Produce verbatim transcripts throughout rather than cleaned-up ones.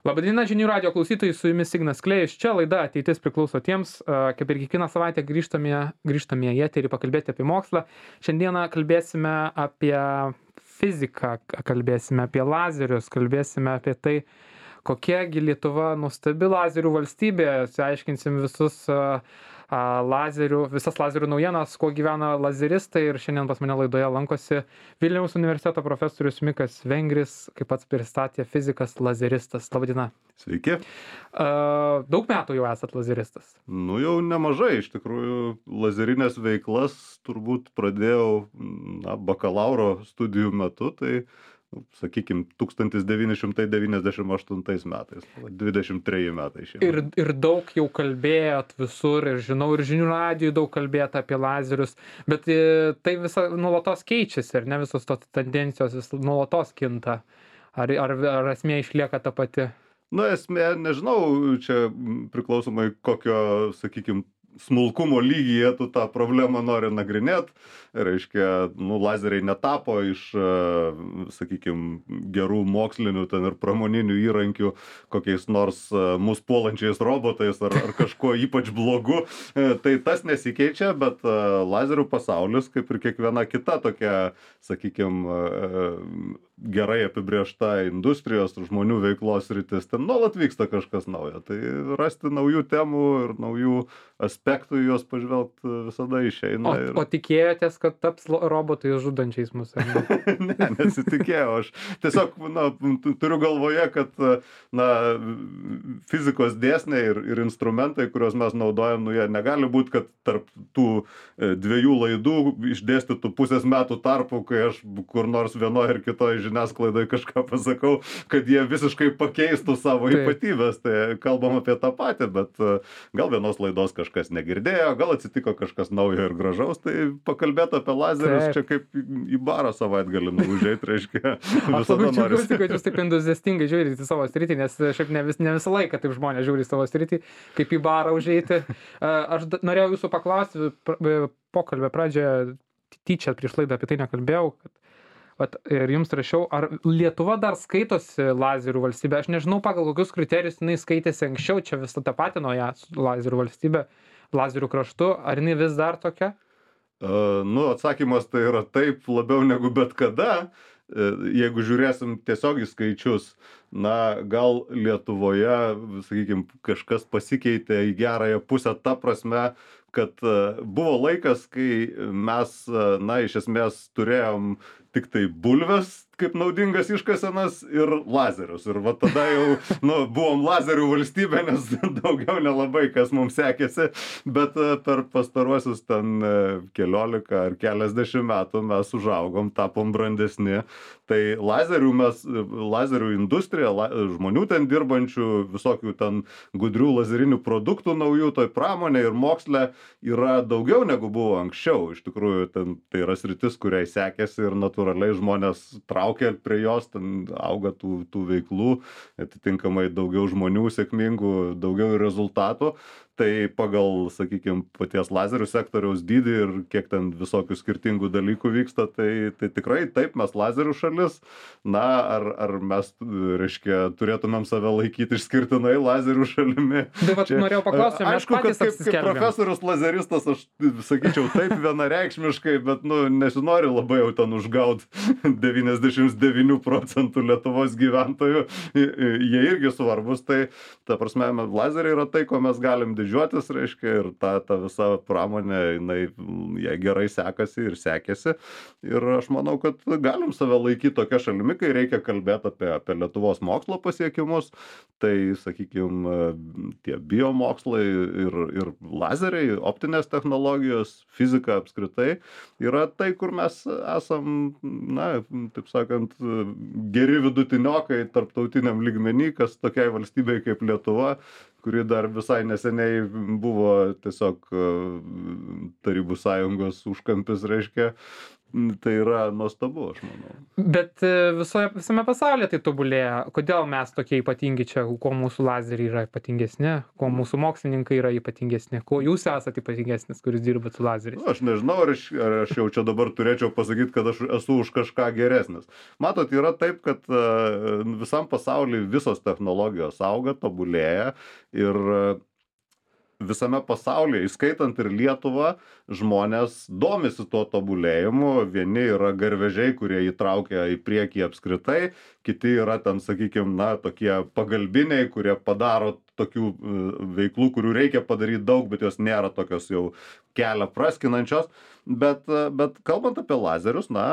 Labadiena žinių radijo klausytojai, su jumis Ignas Klėjus. Čia laida Ateitis priklauso tiems, a, kaip ir kiekvieną savaitę grįžtame, grįžtame į eterį pakalbėti apie mokslą. Šiandieną kalbėsime apie fiziką, k- kalbėsime apie lazerius, kalbėsime apie tai, kokiagi Lietuva nuostabi lazerių valstybė. Aiškinsim visus a, a, lazerių, visas lazerių naujienas, kuo gyvena lazeristai. Ir šiandien pas mane laidoje lankosi Vilniaus universiteto profesorius Mikas Vengris, kaip pats pristatė, fizikas lazeristas. Labadiena. Sveiki. Uh, daug metų jau esat lazeristas. Nu jau nemažai, iš tikrųjų, lazerinės veiklas turbūt pradėjau na, bakalauro studijų metu, tai, nu, sakykime, tūkstantis devyni šimtai devyniasdešimt aštuntais metais, dvidešimt treji metai šiemet. Ir, ir daug jau kalbėjot visur, ir žinau, ir žinių radijų daug kalbėt apie lazerius, bet e, tai visa nuolatos keičiasi, ir ne visos tos tendencijos vis nuolatos kinta. Ar, ar, ar esmė išlieka ta pati? Nu, esmė, nežinau, čia m, priklausomai kokio, sakykime, smulkumo lygyje tu tą problemą nori nagrinėt. Reiškia, nu, lazeriai netapo iš, sakykime, gerų mokslinių ten ir pramoninių įrankių kokiais nors mus puolančiais robotais ar, ar kažkuo ypač blogu. Tai tas nesikeičia, bet lazerių pasaulis, kaip ir kiekviena kita tokia, sakykime, gerai apibrėžta industrijos žmonių veiklos sritis, ten nuolat vyksta kažkas naujo. Tai rasti naujų temų ir naujų aspektų į juos pažvelgti visada išeina. O, ir... o tikėjotės, kad taps lo- robotai žudančiais mus? ar ne? ne, nesitikėjau. Aš tiesiog na, tu- turiu galvoje, kad na, fizikos dėsniai ir, ir instrumentai, kuriuos mes naudojam, nu, jie negali būti, kad tarp tų e, dviejų laidų išdėstytų pusės metų tarpų, kai aš kur nors vienoje ir kitoje žiniasklaidoje kažką pasakau, kad jie visiškai pakeistų savo Taip. ypatybės. Tai kalbam apie tą patį, bet e, gal vienos laidos kažkas negirdėjo, gal atsitiko kažkas naujo ir gražaus, tai pakalbėti apie lazerius Taip. čia kaip į barą savaitgalį nuvažiuoti, reiškia. Aš Visada labai norisi. džiaugiuosi, kad jūs taip entuziastingai žiūrite į savo sritį, nes šiaip ne, vis, ne visą laiką taip žmonės žiūri į savo sritį, kaip į barą užeiti. A, Aš da- norėjau jūsų paklausti, pr- pokalbio pradžioje tyčia prieš laidą apie tai nekalbėjau, kad vat, ir jums rašiau, ar Lietuva dar skaitosi lazerių valstybė. Aš nežinau, pagal kokius kriterijus jinai skaitėsi anksčiau, čia visą tapatino ją su lazerių valstybė, lazerių kraštu, ar jinai vis dar tokia? Uh, nu, atsakymas tai yra taip labiau negu bet kada. Uh, Jeigu žiūrėsim tiesiog į skaičius, na, gal Lietuvoje, sakykime, kažkas pasikeitė į gerąją pusę ta prasme, kad uh, buvo laikas, kai mes, uh, na, iš esmės turėjom tik tai bulves kaip naudingas iškasenas ir lazerius. Ir va tada jau, nu, buvom lazerių valstybė, nes daugiau nelabai kas mums sekėsi, bet e, per pastaruosius ten e, keliolika ar keliasdešimt metų mes užaugom, tapom brandesni. Tai lazerių mes, lazerių industrija, la, žmonių ten dirbančių, visokių ten gudrių lazerinių produktų naujų, toj pramonė ir moksle yra daugiau negu buvo anksčiau. Iš tikrųjų, ten, tai yra sritis, kuriai sekėsi ir natūraliai žmonės traukia prie jos, ten auga tų, tų veiklų, atitinkamai daugiau žmonių sėkmingų, daugiau rezultatų. Tai pagal, sakykime, paties lazerių sektoriaus dydį ir kiek ten visokių skirtingų dalykų vyksta, tai, tai tikrai taip, mes lazerių šalis. Na, ar, ar mes, reiškia, turėtumėm save laikyti išskirtinai lazerių šalimi? Tai vat norėjau paklausti, mes Aišku, kad patys kaip, kaip apsiskelbėm. profesorius lazeristas, aš sakyčiau taip vienareikšmiškai, bet, nu, nesinori labai jau ten užgaut devyniasdešimt devynių procentų Lietuvos gyventojų. Jie irgi svarbus, tai, ta prasme, lazeriai yra tai, ko mes galim didžiuotis, reiškia, ir ta, ta visa pramonė, jinai, jai gerai sekasi ir sekėsi. Ir aš manau, kad galim save laikyti tokia šalimi, kai reikia kalbėti apie, apie Lietuvos mokslo pasiekimus. Tai, sakykime, tie biomokslai ir, ir lazeriai, optinės technologijos, fizika apskritai yra tai, kur mes esam, na, taip sakant, geri vidutiniokai tarptautiniam lygmenį, kas tokiai valstybei kaip Lietuva, kuri dar visai neseniai buvo tiesiog e, Tarybų sąjungos užkampis, reiškia. tai yra nuostabu, aš manau. Bet visoje, visame pasaulyje tai tobulėja. Kodėl mes tokie ypatingi čia, kuo mūsų lazeriai yra ypatingesni, kuo mūsų mokslininkai yra ypatingesni, kuo jūs esate ypatingesnis, kuris dirbat su lazeriais? Aš nežinau, ar aš, ar aš jau čia dabar turėčiau pasakyti, kad aš esu už kažką geresnis. Matot, yra taip, kad visam pasaulyje visos technologijos auga, tobulėja ir visame pasaulyje, įskaitant ir Lietuvą, žmonės domisi tuo tobulėjimu. Vieni yra garvežiai, kurie įtraukia į priekį apskritai, kiti yra ten, sakykime, na, tokie pagalbiniai, kurie padaro tokių veiklų, kurių reikia padaryti daug, bet jos nėra tokios jau kelią praskinančios. Bet, bet kalbant apie lazerius, na,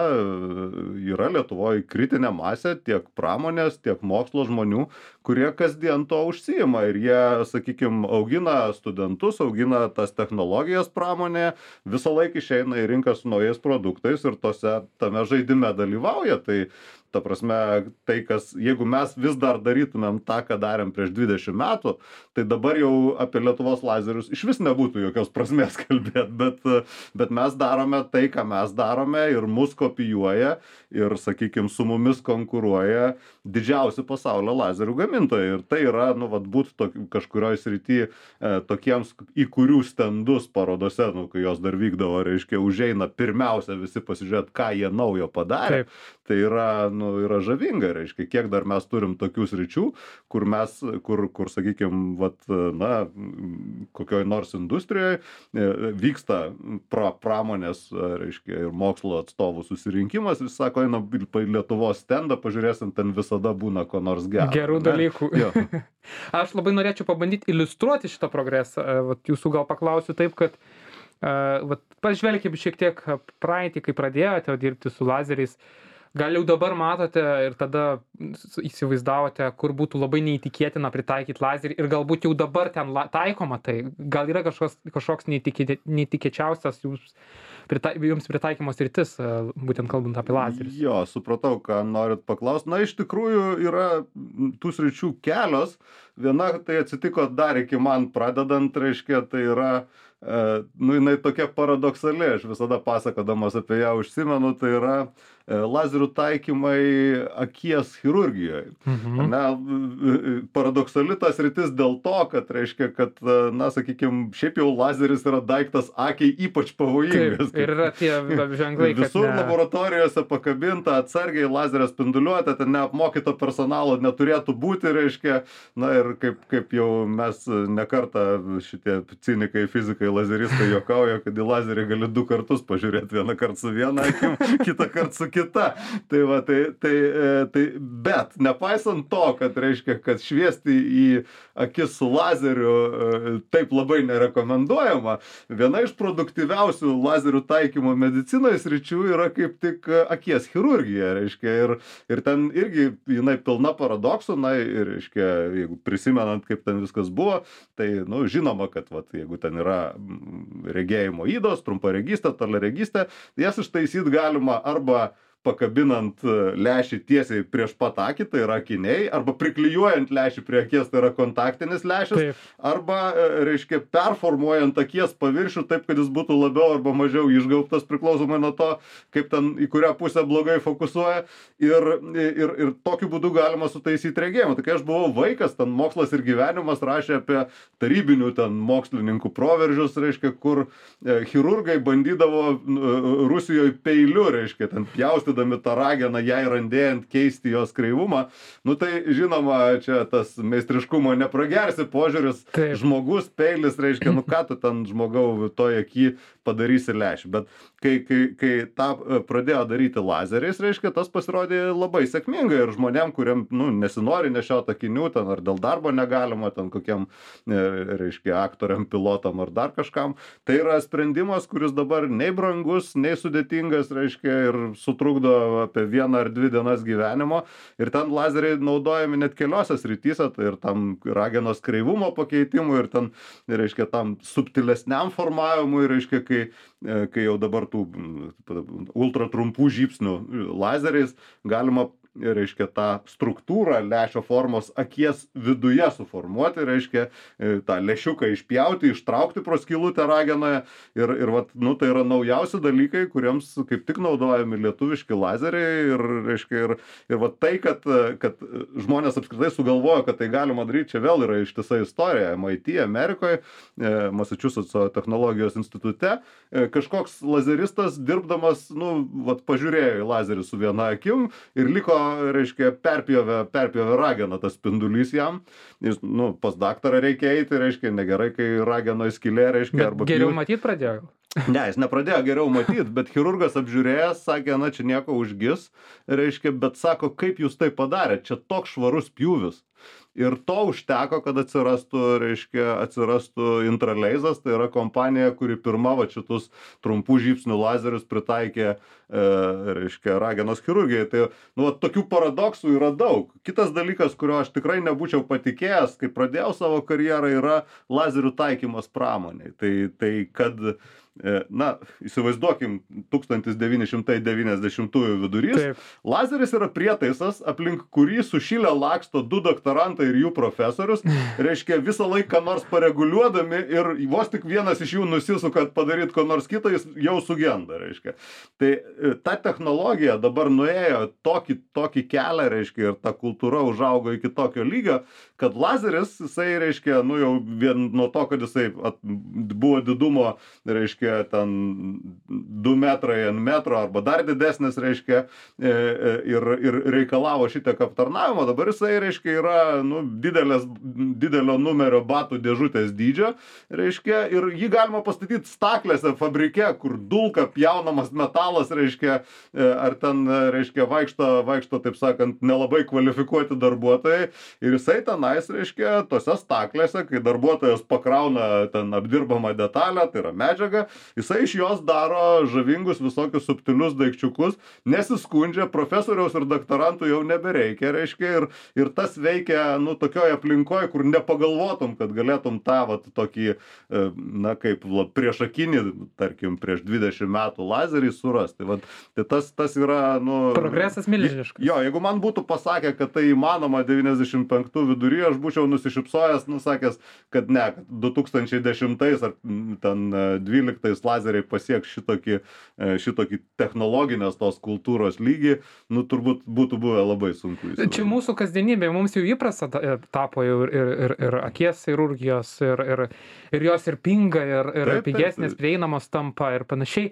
yra Lietuvoje kritinė masė tiek pramonės, tiek mokslo žmonių, kurie kasdien to užsiima ir jie, sakykime, augina studentus, augina tas technologijas pramonėje, visą laiką išeina į rinką su naujais produktais ir tose tame žaidime dalyvauja. Tai ta prasme, tai kas, jeigu mes vis dar darytumėm tą, ką darėm prieš dvidešimt metų, tai dabar jau apie Lietuvos lazerius iš vis nebūtų jokios prasmės kalbėti, bet, bet mes darome tai, ką mes darome ir mus kopijuoja ir, sakykime, su mumis konkuruoja didžiausi pasaulio lazerių gamintojai. Ir tai yra, nu, vat, būtų tok, kažkurioje srityje e, tokiems, į kurių stendus parodose, nu, kai jos dar vykdavo, reiškia, užeina pirmiausia visi pasižiūrėti, ką jie naujo padarė. Taip. Tai yra, nu, yra žavinga, reiškia, kiek dar mes turim tokių sričių, kur mes, kur, kur sakykime, vat, na, kokioj nors industrijoje vyksta pra, pramonės, reiškia, ir mokslo atstovų susirinkimas, vis sako, eina į Lietuvos stendą, pažiūrėsim, ten visada būna ko nors gero. Gerų dalykų. Aš labai norėčiau pabandyti iliustruoti šitą progresą. Vat, jūsų gal paklausiu taip, kad uh, vat, pažvelkim šiek tiek praeitį, kai pradėjote dirbti su lazeriais. Gal jau dabar matote ir tada įsivaizdavote, kur būtų labai neįtikėtina pritaikyti lazerį ir galbūt jau dabar ten la, taikoma tai. Gal yra kažkoks, kažkoks neįtikė, neįtikėčiausias jums, prita, jums pritaikymas rytis, būtent kalbant apie lazerius? Jo, supratau, ką norit paklausti. Na, iš tikrųjų yra tų sričių kelios. Viena tai atsitiko dar iki man pradedant, reiškia, tai yra Uh, nu, jinai tokia paradoksali, aš visada pasakodamas apie ją užsimenu, tai yra uh, lazerių taikymai akies chirurgijoje. Mhm. Ne, paradoksali tas rytis dėl to, kad reiškia, kad, uh, na, sakykime, šiaip jau lazeris yra daiktas akiai ypač pavojingas. Taip, ir yra tie ženklai, kad visur ne... laboratorijose pakabinta atsargiai lazerio spinduliuotė, ten neapmokyto personalo neturėtų būti, reiškia, na ir kaip, kaip jau mes nekartą šitie cinikai, fizikai, lazeristai juokauja, kad į lazerį gali du kartus pažiūrėti, vieną kartą su viena akim, kitą kartą su kita. Tai va, tai, tai, tai, bet nepaisant to, kad reiškia, kad šviesti į akis su lazeriu taip labai nerekomenduojama, viena iš produktyviausių lazerių taikymo medicinoje sričių yra kaip tik akies chirurgija, reiškia, ir, ir ten irgi jinai pilna paradoksų, na, ir, reiškia, jeigu prisimenant, kaip ten viskas buvo, tai, nu, žinoma, kad, va, jeigu ten yra regėjimo ydos, trumparegystė, toliaregystė, jas ištaisyti galima arba pakabinant lęšį tiesiai prieš pat akį, tai yra akiniai, arba priklijuojant lęšį prie akies, tai yra kontaktinis lęšis, taip. Arba, reiškia, performuojant akies paviršių taip, kad jis būtų labiau arba mažiau išgaubtas, priklausomai nuo to, kaip ten į kurią pusę blogai fokusuoja, ir, ir, ir tokiu būdu galima sutaisyti regėjimą. Tai kai aš buvau vaikas, ten mokslas ir gyvenimas rašė apie tarybinių ten mokslininkų proveržius, reiškia, kur chirurgai bandydavo Rusijoje peiliu, reiškia, ten pjaustydami tą rageną, jai randėjant keisti jos kreivumą. Nu tai žinoma, čia tas meistriškumo nepragersi požiūris. Taip. Žmogus, peilis, reiškia, nu ką tu ten žmogau toje aky padarysi lęšį. Bet kai, kai, kai tą pradėjo daryti lazeriais, reiškia, tas pasirodė labai sėkmingai ir žmonėm, kuriam, nu, nesinori nešiot akinių, ten ar dėl darbo negalima, ten kokiam, reiškia, aktoriam, pilotam ar dar kažkam. Tai yra sprendimas, kuris dabar nei brangus, nei sudėtingas, reiškia, ir sutrukdo apie vieną ar dvi dienas gyvenimo. Ir ten lazeriai naudojami net keliose srityse, tai ir tam ragenos kreivumo pakeitimui, ir ten, reiškia, tam subtilesniam formavimui, reiškia, kai, kai jau dabar tų ultra trumpų žybsnių lazeriais galima reiškia, tą struktūrą lęšio formos akies viduje suformuoti, reiškia, tą lęšiuką išpjauti, ištraukti pro skylutę ragenoje. Ir, ir vat, nu, tai yra naujausi dalykai, kuriems kaip tik naudojami lietuviški lazeriai. Ir, reiškia, ir, ir vat tai, kad, kad žmonės apskritai sugalvojo, kad tai galima daryti, čia vėl yra ištisa istorija. M I T Amerikoje, Massachusetts technologijos institute, kažkoks lazeristas dirbdamas, nu, vat, pažiūrėjo į lazerį su viena akim ir liko, reiškia, perpjovė, perpjovė rageną tas spindulys jam. Jis, nu, pas daktarą reikia eiti, reiškia, negerai, kai rageno skylė, reiškia, bet arba... Geriau matyti pradėjo. Ne, jis nepradėjo geriau matyti, bet chirurgas apžiūrėjęs, sakė, na, čia nieko užgis, reiškia, bet sako, kaip jūs tai padarėte, čia toks švarus pjūvis. Ir to užteko, kad atsirastų, reiškia, atsirastų Intraleizas, tai yra kompanija, kuri pirma va šitus trumpų žybsnių lazerius pritaikė, e, reiškia, ragenos chirurgijai. Tai, nu, va, tokių paradoksų yra daug. Kitas dalykas, kurio aš tikrai nebūčiau patikėjęs, kai pradėjau savo karjerą, yra lazerių taikymas pramoniai. Tai, tai kad na, įsivaizduokim, tūkstantis devyni šimtai devyniasdešimtųjų vidurys. Taip. Lazeris yra prietaisas, aplink kurį sušilę laksto du doktorantai ir jų profesorius, reiškia, visą laiką nors pareguliuodami ir vos tik vienas iš jų nusisuka padaryti ko nors kitą, jis jau sugenda, reiškia. Tai ta technologija dabar nuėjo tokį, tokį kelią, reiškia, ir ta kultūra užaugo iki tokio lygio, kad lazeris, jisai, reiškia, nu jau vien nuo to, kad jisai at, buvo didumo, reiškia, ten du metrai ant metro arba dar didesnis, reiškia, ir, ir reikalavo šitiek aptarnavimo, dabar jisai, reiškia, yra, nu, didelės, didelio numerio batų dėžutės dydžio, reiškia, ir jį galima pastatyti staklėse fabrike, kur dulka pjaunamas metalas, reiškia, ar ten, reiškia, vaikšto, vaikšto, taip sakant, nelabai kvalifikuoti darbuotojai, ir jisai tenais, reiškia, tose staklėse, kai darbuotojas pakrauna ten apdirbamą detalę, tai yra medžiaga, jisai iš jos daro žavingus visokius subtilius daikčiukus, nesiskundžia, profesoriaus ir doktorantų jau nebereikia, reiškia, ir, ir tas veikia, nu, tokioje aplinkoje, kur nepagalvotum, kad galėtum tą, vat, tokį, na, kaip priešakinį, tarkim, prieš dvidešimt metų lazerį surasti. Vat, tai tas, tas yra, nu... Progresas milžiniškas. Jo, jeigu man būtų pasakę, kad tai įmanoma devyniasdešimt penktų vidury, aš būčiau nusišypsojęs, nusakęs, kad ne, kad du tūkstančiai dešimtais ar ten dvyliktais lazeriai pasieks šitokį, šitokį technologinės tos kultūros lygį, nu, turbūt būtų buvę labai sunku. Čia mūsų kasdienybė, mums jau įprasta tapo ir, ir, ir, ir akies chirurgijos, ir, ir, ir jos ir pinga, ir, ir taip, pigesnės, taip, prieinamos tampa ir panašiai.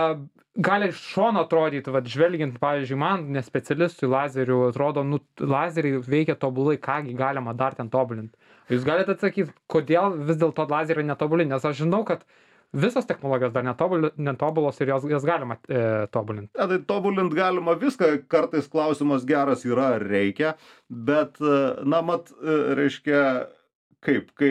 Gali iš šono atrodyti, vat, žvelgiant, pavyzdžiui, man, nespecialistui lazerių, atrodo, nu, lazeriai veikia tobulai, kągi galima dar ten tobulinti. Jūs galite atsakyti, kodėl vis dėlto lazeriai netobulini, nes aš žinau, kad visos technologijos dar netobulos ir jos, jas galima e, tobulinti. Ja, tai tobulint galima viską, kartais klausimas geras yra, ar reikia, bet, na, mat, reiškia, kaip, kai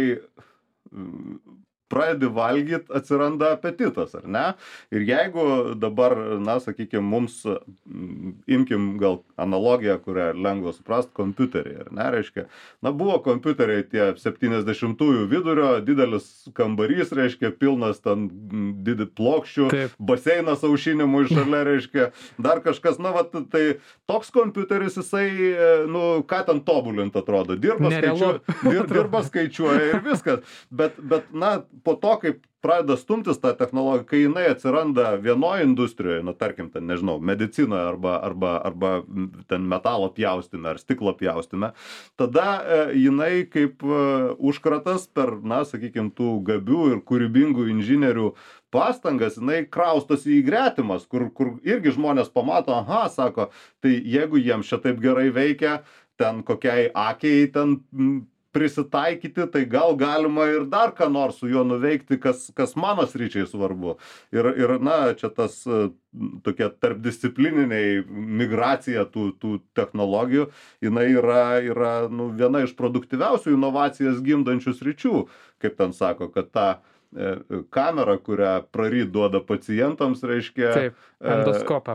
pradedi valgyt, atsiranda apetitas, ar ne? Ir jeigu dabar, na, sakykime, mums, imkim gal analogiją, kurią lengva suprast, kompiuteriai, ar ne, reiškia, na, buvo kompiuteriai tie septyniasdešimtųjų vidurio, didelis kambarys, reiškia, pilnas ten didį plokščių, taip, baseinas aušinimui šalia, reiškia, dar kažkas, na, vat, tai toks kompiuteris, jisai, nu, ką ten tobulint atrodo, dirba, skaičiuoja, dir, dirba skaičiuoja ir viskas, bet, bet, na, po to, kaip pradeda stumtis tą technologiją, kai jinai atsiranda vienoje industrijoje, na, tarkim, ten, nežinau, medicinoje arba, arba, arba ten metalo pjaustime ar stiklo pjaustime, tada e, jinai kaip e, užkratas per, na, sakykime, tų gabių ir kūrybingų inžinierių pastangas, jinai kraustosi į gretimas, kur, kur irgi žmonės pamato, aha, sako, tai jeigu jiems čia taip gerai veikia, ten kokiai akiai ten prisitaikyti, tai gal galima ir dar ką nors su juo nuveikti, kas, kas mano sričiai svarbu. Ir, ir na, čia tas tokia tarpdisciplininiai migracija tų, tų technologijų, jinai yra, yra nu, viena iš produktyviausių inovacijas gimdančių sričių, kaip ten sako, kad ta kamerą, kurią praryt duoda pacientams, reiškia, Taip, endoskopą.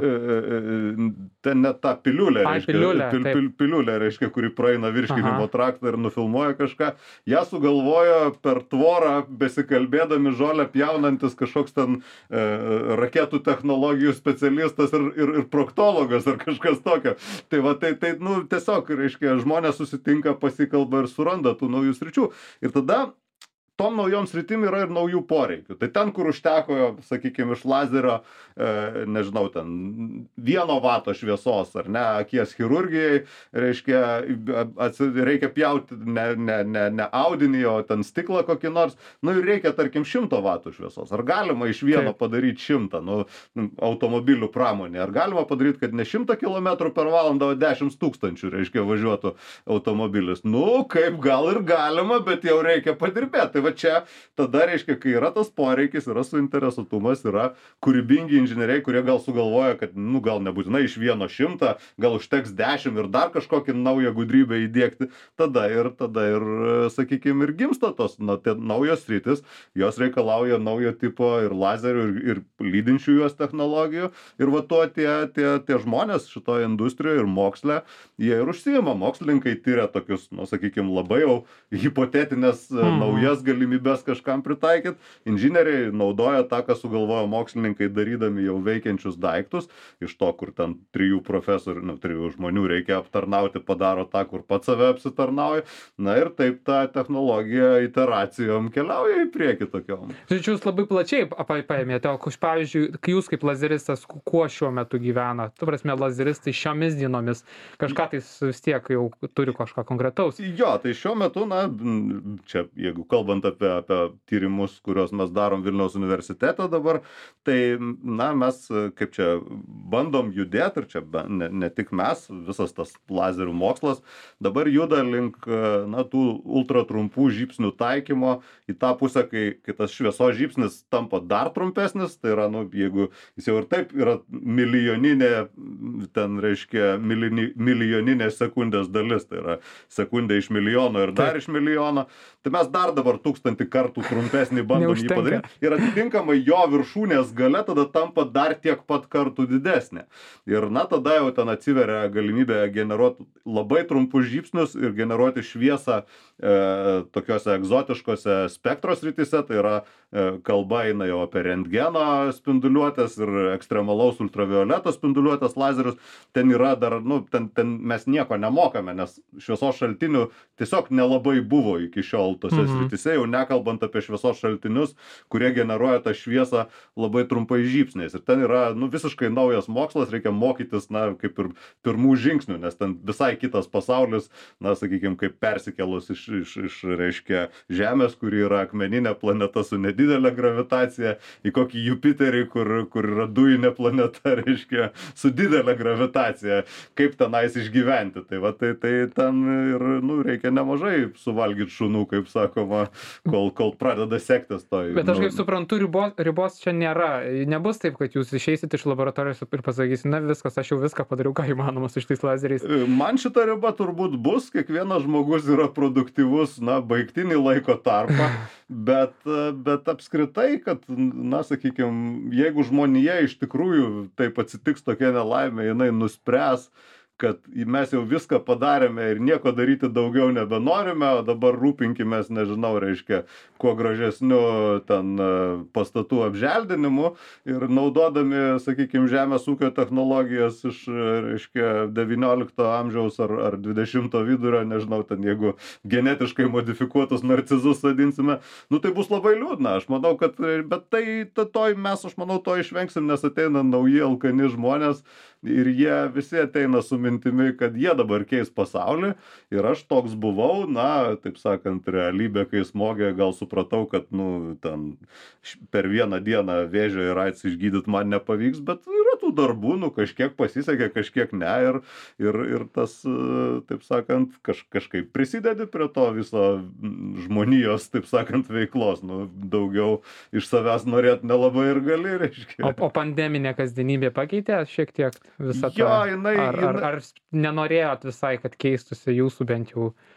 ten net tą piliulę, Ai, reiškia, piliulę, pil, taip. pil, piliulę, reiškia, kuri praeina virškinimo Aha. traktą ir nufilmuoja kažką. Ją sugalvojo per tvorą, besikalbėdami žolę pjaunantis kažkoks ten e, raketų technologijų specialistas ir, ir, ir proktologas ar kažkas tokio. Tai va, tai, tai nu, tiesiog, reiškia, žmonės susitinka, pasikalba ir suranda tų naujų sričių. Ir tada tom naujom sritim yra ir naujų poreikių. Tai ten, kur užteko, sakykime, iš lazerio, e, nežinau, ten vieno vato šviesos, ar ne, akies chirurgijai, reiškia, atsi, reikia pjauti ne, ne, ne, ne audinį, o ten stiklą kokį nors, nu ir reikia, tarkim, šimto vatų šviesos. Ar galima iš vieno Taip. padaryti šimtą, nu, automobilių pramonė, ar galima padaryti, kad ne šimtą kilometrų per valandą, o dešimt tūkstančių, reiškia, važiuotų automobilis. Nu, kaip gal ir galima, bet jau reikia padirbėti. Tai va čia tada reiškia, kai yra tas poreikis, yra suinteresuotumas, yra kūrybingi inžinieriai, kurie gal sugalvoja, kad, nu, gal nebūtinai iš vieno šimtą, gal užteks dešimt ir dar kažkokį naują gudrybę įdėkti, tada ir, tada ir, sakykime, ir gimsta tos, na, tie naujos sritis, jos reikalauja naujo tipo ir lazerių, ir, ir lydinčių juos technologijų, ir va tuo tie, tie, tie žmonės šitoje industrijoje ir moksle, jie ir užsiima, mokslininkai tyria tokius, nu, sakykime, labai jau hipotetinės mm. naujas galimybės kažkam pritaikyti. Inžinieriai naudoja tą, ką sugalvojo mokslininkai darydami jau veikiančius daiktus, iš to, kur ten trijų profesorių, nu, trijų žmonių reikia aptarnauti, padaro tą, kur pats save apsitarnauja. Na ir taip ta technologija iteracijom keliauja į priekį tokiom. Žodžiu, jūs labai plačiai paėmėte, o pavyzdžiui, kai jūs kaip lazeristas, kuo šiuo metu gyvena? Tu prasme, lazeristai šiomis dienomis kažką tai vis tiek jau turi kažką konkretaus. Jo, tai šiuo metu, na, čia jeigu kalbant apie, apie tyrimus, kuriuos mes darom Vilniaus universitete dabar, tai, na, mes kaip čia bandom judėti ir čia ne, ne tik mes, visas tas lazerių mokslas dabar juda link, na, tų ultratrumpų žybsnių taikymo į tą pusę, kai, kai tas šviesos žybsnis tampa dar trumpesnis, tai yra, nu, jeigu jis jau ir taip yra milijoninė, ten reiškia milini, milijoninė sekundės dalis, tai yra sekundė iš milijono ir dar iš milijono, tai mes dar dabar tūkstantį kartų trumpesnį bandom jį padaryti. Ir atitinkamai jo viršūnės gale tada tampa dar tiek pat kartų didesnė. Ir na, tada jau ten atsiveria galimybė generuoti labai trumpus žybsnius ir generuoti šviesą e, tokiuose egzotiškose spektros rytise. Tai yra e, kalba eina jau apie rentgeno spinduliuotės ir ekstremalaus ultravioleto spinduliuotės lazerius. Ten yra dar, nu, ten, ten mes nieko nemokame, nes šviesos šaltinių tiesiog nelabai buvo iki šiol tose mhm. srityse, jau nekalbant apie šviesos šaltinius, kurie generuoja tą šviesą labai trumpai žybsniais. Ir ten yra, nu, visiškai naujas mokslas, reikia mokytis, na, kaip ir pirmų žingsnių, nes ten visai kitas pasaulis, na, sakykime, kaip persikėlus iš, iš, iš, reiškia, Žemės, kuri yra akmeninė planeta su nedidelė gravitacija, į kokį Jupiterį, kur, kur yra dujinė planeta, reiškia, su didelė gravitacija, kaip tenais išgyventi. Tai va, tai, tai ten ir, nu, reikia nemažai suvalgyti šunų, kaip sakoma, kol, kol pradeda sektis to. Bet aš kaip suprantu, ribos, ribos čia nėra. Nebus taip, kad jūs išeisit iš laboratorijos ir pasakysit, na viskas, aš jau viską padariau, ką įmanoma su šitais lazeriais. Man šita riba turbūt bus, kiekvienas žmogus yra produktyvus, na, baigtinį laiko tarpą, bet, bet apskritai, kad, na, sakykime, jeigu žmonija iš tikrųjų taip atsitiks tokia nelaimė, jinai nuspręs, kad mes jau viską padarėme ir nieko daryti daugiau nebenorime, o dabar rūpinkimės, nežinau, reiškia, kuo gražesniu ten pastatų apželdinimu ir naudodami, sakykime, žemės ūkio technologijas iš, reiškia, devyniolikto amžiaus ar, ar dvidešimto vidurio, nežinau, ten jeigu genetiškai modifikuotus narcizus sadinsime, nu tai bus labai liūdna. Aš manau, kad, bet tai, to, to mes, aš manau, to išvengsim, nes ateina nauji alkani žmonės ir jie visi ateina su mintimi, kad jie dabar keis pasaulį ir aš toks buvau, na, taip sakant, realybė, kai smogė, gal supratau, kad, nu, ten per vieną dieną vėžio ir AIDS išgydyti man nepavyks, bet yra tų darbų, nu, kažkiek pasisekė, kažkiek ne ir, ir, ir tas, taip sakant, kaž, kažkaip prisidedi prie to viso žmonijos, taip sakant, veiklos, nu, daugiau iš savęs norėt nelabai ir gali, reiškia. O, o pandeminė kasdienybė pakeitė šiek tiek? Visą jo, tą, jinai, ar, ar, ar nenorėjot visai, kad keistųsi jūsų bent jau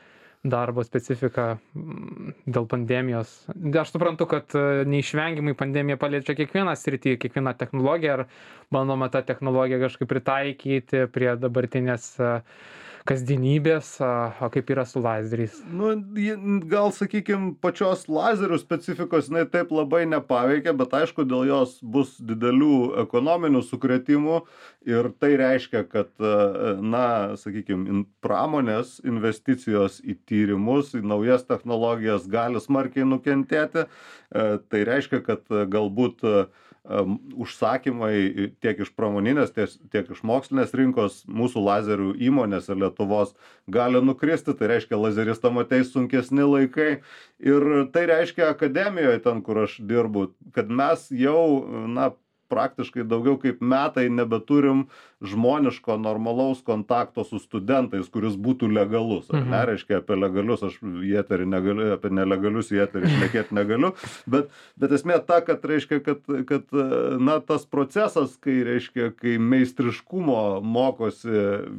darbo specifika mm, dėl pandemijos. Aš suprantu, kad e, neišvengiamai pandemija paliečia kiekvieną sritį, kiekvieną technologiją, ar bandoma tą technologiją kažkaip pritaikyti prie dabartinės e, kasdienybės, a, o kaip yra su lazeriais. Nu, ji- gal, sakykim, pačios lazerių specifikos jinai taip labai nepaveikia, bet aišku, dėl jos bus didelių ekonominių sukrėtimų ir tai reiškia, kad, e, na, sakykim, in- pramonės investicijos į tyrimus, į naujas technologijas gali smarkiai nukentėti. E, Tai reiškia, kad e, galbūt e, em, užsakymai tiek iš pramoninės, ties- tiek iš mokslinės rinkos mūsų lazerių įmonėse Lietuvos gali nukristi, tai reiškia lazeristam ateis sunkesni laikai. Ir tai reiškia akademijoje ten, kur aš dirbu, kad mes jau, na, praktiškai daugiau kaip metai nebeturim žmoniško normalaus kontakto su studentais, kuris būtų legalus. Ar ne, reiškia, apie legalius aš į eterį negaliu, apie nelegalius į eterį šnekėti negaliu, bet, bet esmė ta, kad reiškia, kad, kad, na, tas procesas, kai, reiškia, kai meistriškumo mokosi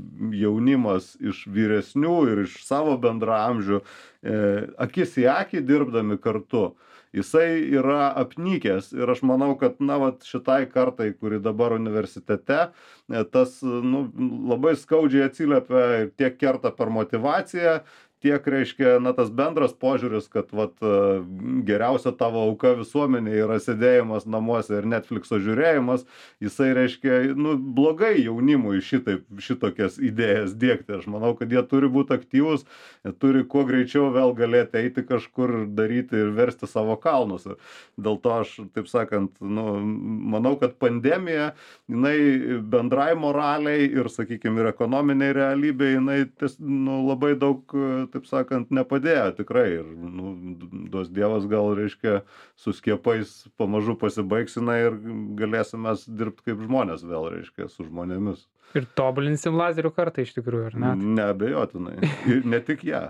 jaunimas iš vyresnių ir iš savo bendraamžių, e, akis į akį dirbdami kartu, jisai yra apnykęs ir aš manau, kad, na, vat šitai kartai, kuri dabar universitete, e, tas, nu, labai skaudžiai atsiliepia ir tiek kerta per motyvaciją, tiek, reiškia, na, tas bendras požiūris, kad, vat, e, geriausia tavo auka visuomenė yra sėdėjimas namuose ir Netflixo žiūrėjimas, jisai, reiškia, nu, blogai jaunimui šitaip, šitokias idėjas diegti. Aš manau, kad jie turi būti aktyvūs, jie turi kuo greičiau vėl galėti eiti kažkur daryti ir versti savo kalnus. Ir dėl to aš, taip sakant, nu, manau, kad pandemija, jinai bendrai moraliai ir, sakykime, ir ekonominiai realybei, jinai ties, nu, labai daug, taip sakant, nepadėjo tikrai. Ir, nu, duos Dievas, gal, reiškia, su skiepais pamažu pasibaigsime ir galėsime mes dirbti kaip žmonės vėl, reiškia, su žmonėmis. Ir tobulinsim lazerių kartą iš tikrųjų, ar ne? Neabejotinai. Ir ne tik ją.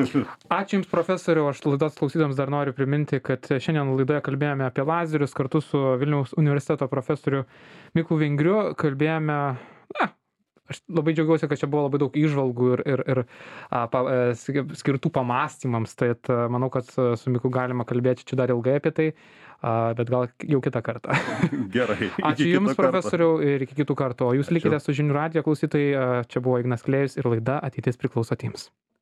Ačiū Jums, profesoriau. Aš laidos klausytojams dar noriu priminti, kad šiandien laidoje kalbėjome apie lazerius kartu su Vilniaus universiteto profesoriu Miku Vingriu. Kalbėjome, na, aš labai džiaugiausi, kad čia buvo labai daug įžvalgų ir, ir, ir a, pa, e, sk- skirtų pamastymams. Tai a, manau, kad su Miku galima kalbėti čia dar ilgai apie tai, a, bet gal jau kitą kartą. Gerai. Ačiū Iki Jums, kito karto. profesoriau, ir iki kitų kartų. O Jūs Ačiū. likite su žinių radijo klausytojai. a, Čia buvo Ignas Klėjus ir laida Ateitis priklauso tiems.